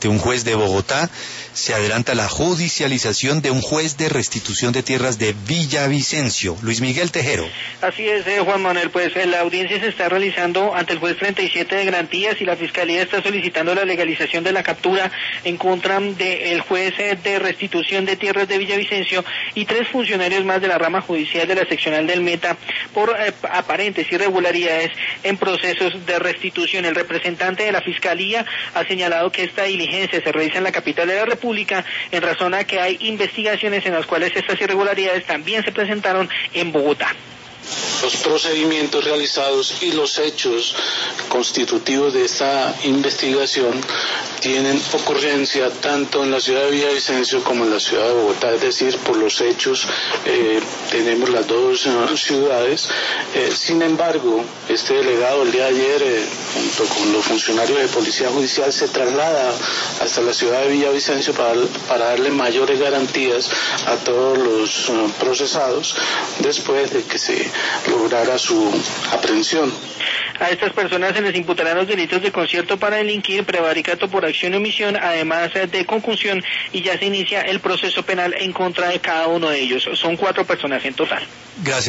ante un juez de Bogotá. Se adelanta la judicialización de un juez de restitución de tierras de Villavicencio. Luis Miguel Tejero. Así es, Juan Manuel, pues la audiencia se está realizando ante el juez 37 de Garantías y la Fiscalía está solicitando la legalización de la captura en contra del juez de restitución de tierras de Villavicencio y 3 funcionarios más de la rama judicial de la seccional del Meta por aparentes irregularidades en procesos de restitución. El representante de la Fiscalía ha señalado que esta diligencia se realiza en la capital de la República en razón a que hay investigaciones en las cuales estas irregularidades también se presentaron en Bogotá. Los procedimientos realizados y los hechos constitutivos de esta investigación tienen ocurrencia tanto en la ciudad de Villavicencio como en la ciudad de Bogotá, es decir, por los hechos tenemos las dos ciudades. Sin embargo, este delegado el día de ayer, junto con los funcionarios de Policía Judicial, se traslada hasta la ciudad de Villavicencio para darle mayores garantías a todos los procesados después de que se lograra su aprehensión. A estas personas se les imputarán los delitos de concierto para delinquir, prevaricato por acción y omisión, además de concusión, y ya se inicia el proceso penal en contra de cada uno de ellos. Son 4 personas en total. Gracias.